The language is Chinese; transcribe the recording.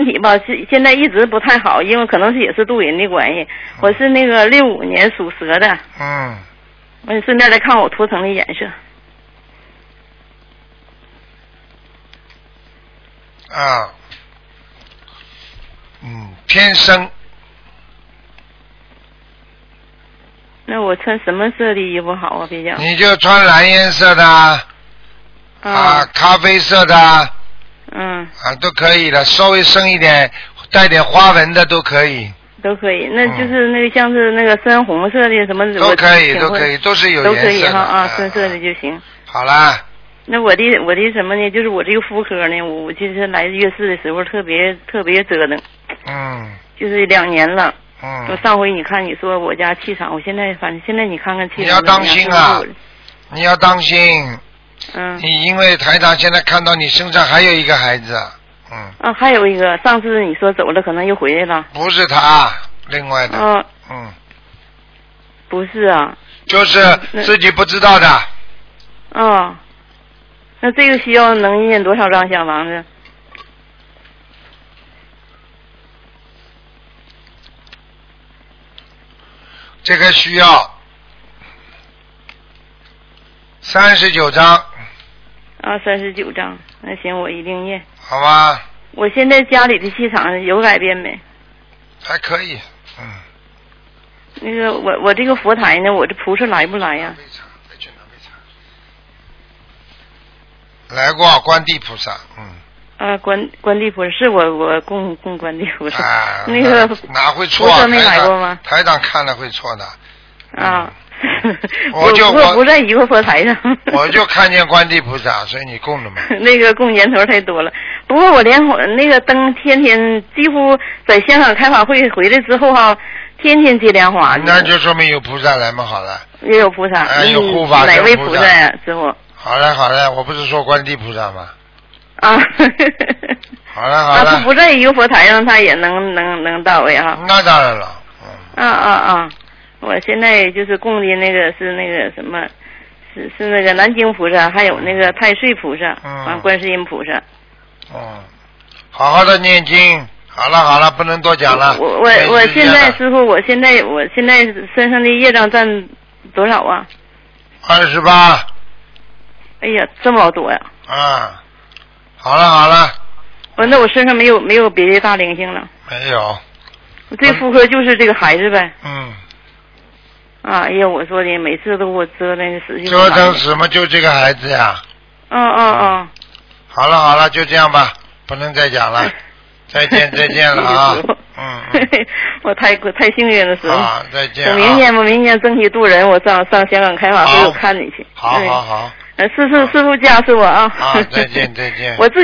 身体吧，现在一直不太好，因为可能是也是渡人的关系。我是那个65年属蛇的。我顺便再看我图腾的颜色。 偏深。 那我穿什么色的衣服好啊？比较。 你就穿蓝颜色的。咖啡色的。都可以的，稍微深一点，带点花纹的都可以。 都可以，那就是那个像是那个深红色的什么都可以，都可以，都是有颜色的。 都可以哈深色的就行。 好啦。 那我的什么呢？就是我这个妇科呢，我就是来月事的时候特别折腾。就是2年了。我上回你看你说我家气场，我现在反正现在你看看气场。 你要当心啊！你要当心。你因为台长现在看到你身上还有一个孩子。 还有一个，上次你说走了，可能又回来了。 不是他，另外的。 不是啊。 就是自己不知道的。 那这个需要能念多少张小房子？ 这个需要39张。 39张，那行，我一定念。 好吧。 我现在家里的气场有改变没？ 还可以。 那个我这个佛台呢，我这菩萨来不来呀？ 来过观地菩萨。 观地菩萨是我供观地菩萨。那个哪会错？ 菩萨没来过吗？ 台长看了会错的。 我不在一个佛台上。 我就看见观地菩萨，所以你供的嘛。 那个供年头太多了，不过我连那个灯天天几乎在香港开法会回来之后哈，天天接莲花。 那就说明有菩萨来嘛，好了。 也有菩萨。 有护法神菩萨。 哪位菩萨呀，师傅？ 好了，我不是说观地菩萨吗？好了。 他不在一个佛台上，他也能到位哈。 那当然了。 我现在就是供的那个是那个什么，是那个南京菩萨，还有那个太岁菩萨，观世音菩萨。 好好的念经。好了，不能多讲了。 我现在师傅，我现在身上的业障占多少啊 ？28。 哎呀，这么老多呀！ 好了。 那我身上没有别的大灵性了。 没有。 这妇科就是这个孩子呗。哎呀，我说的每次都给我折腾死。 折腾什么？就这个孩子呀。好了，就这样吧，不能再讲了。再见了啊。 我太幸运了，师傅。 再见。 我明年争取渡人，我上香港开法会，我看你去。 好。 师傅加持我啊。 再见。 我自己